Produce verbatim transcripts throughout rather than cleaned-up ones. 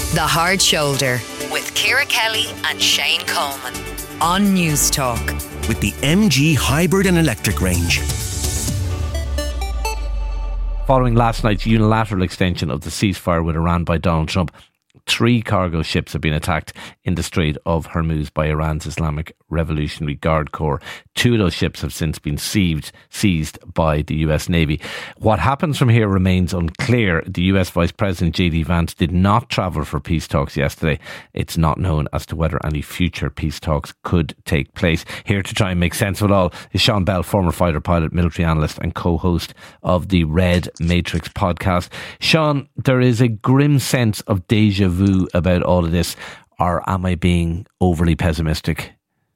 The Hard Shoulder with Ciara Kelly and Shane Coleman on News Talk. With the M G hybrid and electric range. Following last night's unilateral extension of the ceasefire with Iran by Donald Trump, three cargo ships have been attacked in the Strait of Hormuz by Iran's Islamic Revolutionary Guard Corps. Two of those ships have since been seized, seized by the U S Navy. What happens from here remains unclear. The U S Vice President J D Vance did not travel for peace talks yesterday. It's not known as to whether any future peace talks could take place. Here to try and make sense of it all is Sean Bell, former fighter pilot, military analyst and co-host of the Red Matrix podcast. Sean, there is a grim sense of deja vu about all of this. Or am I being overly pessimistic?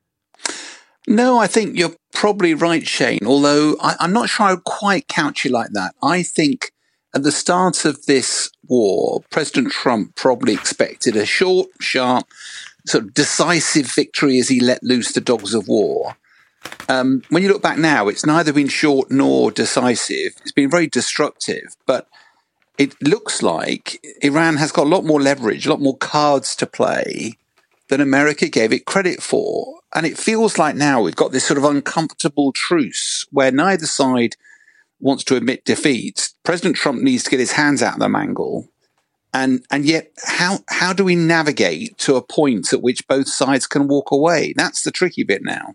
No, I think you're probably right, Shane, although I, I'm not sure I would quite couch it like that. I think at the start of this war, President Trump probably expected a short, sharp, sort of decisive victory as he let loose the dogs of war. Um, when you look back now, it's neither been short nor decisive. It's been very destructive, but it looks like Iran has got a lot more leverage, a lot more cards to play than America gave it credit for. And it feels like now we've got this sort of uncomfortable truce where neither side wants to admit defeat. President Trump needs to get his hands out of the mangle. And and yet, how how do we navigate to a point at which both sides can walk away? That's the tricky bit now.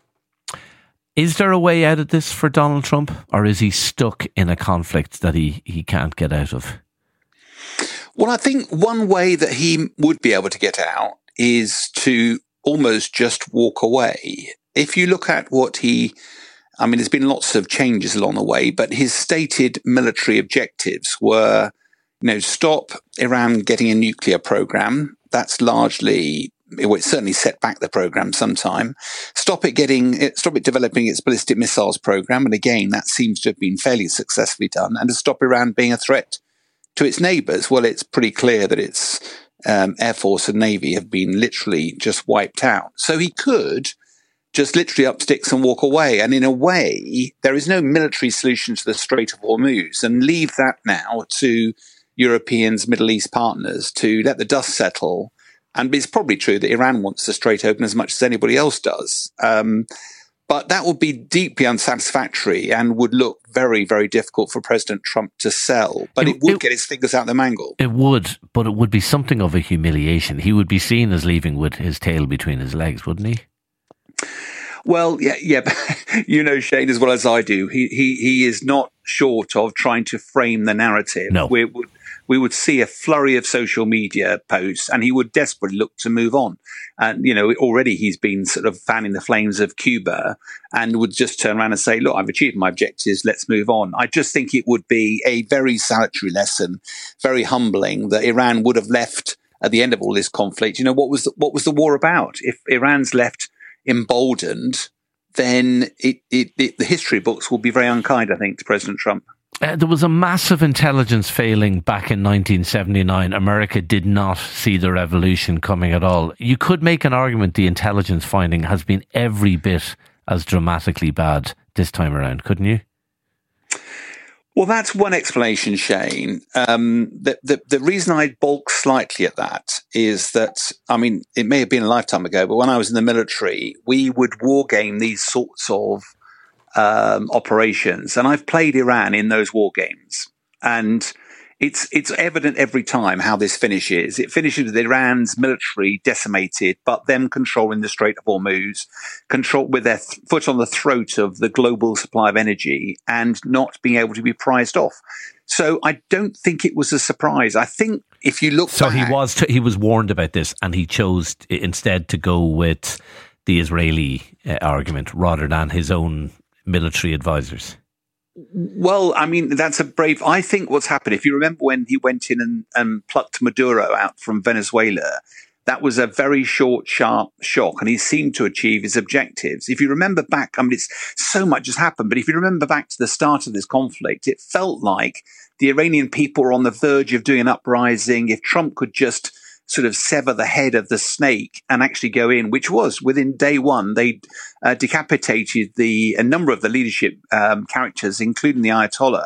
Is there a way out of this for Donald Trump? Or is he stuck in a conflict that he, he can't get out of? Well, I think one way that he would be able to get out is to almost just walk away. If you look at what he, I mean, there's been lots of changes along the way, but his stated military objectives were, you know, stop Iran getting a nuclear program. That's largely, it would certainly set back the program sometime. Stop it getting, stop it developing its ballistic missiles program. And again, that seems to have been fairly successfully done. And to stop Iran being a threat to its neighbours. Well, it's pretty clear that its um, Air Force and Navy have been literally just wiped out. So he could just literally up sticks and walk away. And in a way, there is no military solution to the Strait of Hormuz, and leave that now to Europeans, Middle East partners to let the dust settle. And it's probably true that Iran wants the Strait open as much as anybody else does. Um, But that would be deeply unsatisfactory and would look very, very difficult for President Trump to sell. But it, it would it, get his fingers out of the mangle. It would, but it would be something of a humiliation. He would be seen as leaving with his tail between his legs, wouldn't he? Well, yeah, yeah. You know, Shane, as well as I do, he he he is not short of trying to frame the narrative. No. We would, we would see a flurry of social media posts and he would desperately look to move on. And, you know, already he's been sort of fanning the flames of Cuba and would just turn around and say, look, I've achieved my objectives, let's move on. I just think it would be a very salutary lesson, very humbling, that Iran would have left at the end of all this conflict. You know, what was the, what was the war about? If Iran's left emboldened, then it, it, it, the history books will be very unkind, I think, to President Trump. Uh, there was a massive intelligence failing back in nineteen seventy-nine. America did not see the revolution coming at all. You could make an argument the intelligence finding has been every bit as dramatically bad this time around, couldn't you? Well, that's one explanation, Shane. Um, the, the, the reason I balk slightly at that is that, I mean, it may have been a lifetime ago, but when I was in the military, we would war game these sorts of Um, operations, and I've played Iran in those war games, and it's it's evident every time how this finishes. It finishes with Iran's military decimated, but them controlling the Strait of Hormuz, control with their th- foot on the throat of the global supply of energy, and not being able to be prized off. So I don't think it was a surprise. I think if you look, so back, he was t- he was warned about this, and he chose t- instead to go with the Israeli uh, argument rather than his own military advisors. Well, I mean, that's a brave... I think what's happened, if you remember when he went in and, and plucked Maduro out from Venezuela, that was a very short, sharp shock, and he seemed to achieve his objectives. If you remember back, I mean, it's so much has happened, but if you remember back to the start of this conflict, it felt like the Iranian people were on the verge of doing an uprising. If Trump could just sort of sever the head of the snake and actually go in, which was within day one, they uh, decapitated the a number of the leadership um, characters, including the Ayatollah.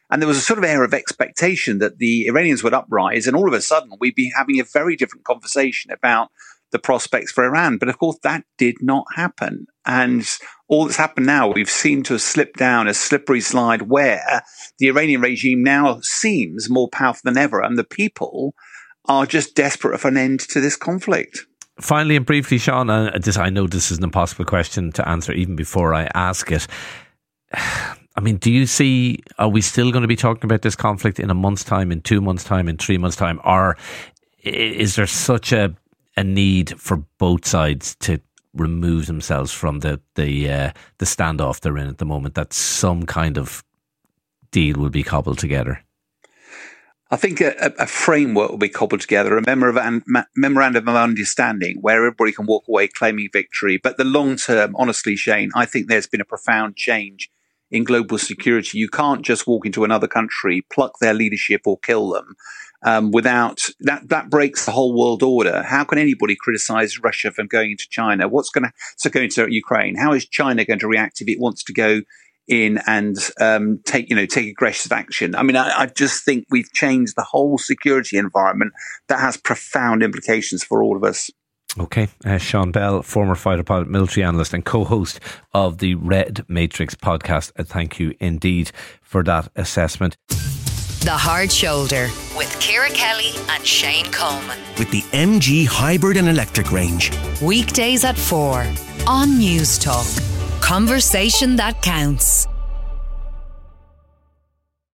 And there was a sort of air of expectation that the Iranians would uprise, and all of a sudden we'd be having a very different conversation about the prospects for Iran. But of course, that did not happen. And all that's happened now, we've seemed to have slipped down a slippery slide where the Iranian regime now seems more powerful than ever, and the people are just desperate for an end to this conflict. Finally and briefly, Sean, uh, this, I know this is an impossible question to answer even before I ask it. I mean, do you see, are we still going to be talking about this conflict in a month's time, in two months' time, in three months' time? Or is there such a, a need for both sides to remove themselves from the the uh, the standoff they're in at the moment, that some kind of deal will be cobbled together? I think a, a framework will be cobbled together, a memorandum, memorandum of understanding where everybody can walk away claiming victory. But the long term, honestly, Shane, I think there's been a profound change in global security. You can't just walk into another country, pluck their leadership or kill them. Um, without that, that breaks the whole world order. How can anybody criticize Russia from going into China? What's going to, so going to Ukraine? How is China going to react if it wants to go in and um, take, you know, take aggressive action? I mean, I, I just think we've changed the whole security environment that has profound implications for all of us. Okay, uh, Sean Bell, former fighter pilot, military analyst and co-host of the Red Matrix podcast. Uh, thank you indeed for that assessment. The Hard Shoulder with Ciara Kelly and Shane Coleman. With the M G Hybrid and Electric range. Weekdays at four on News Talk. Conversation that counts.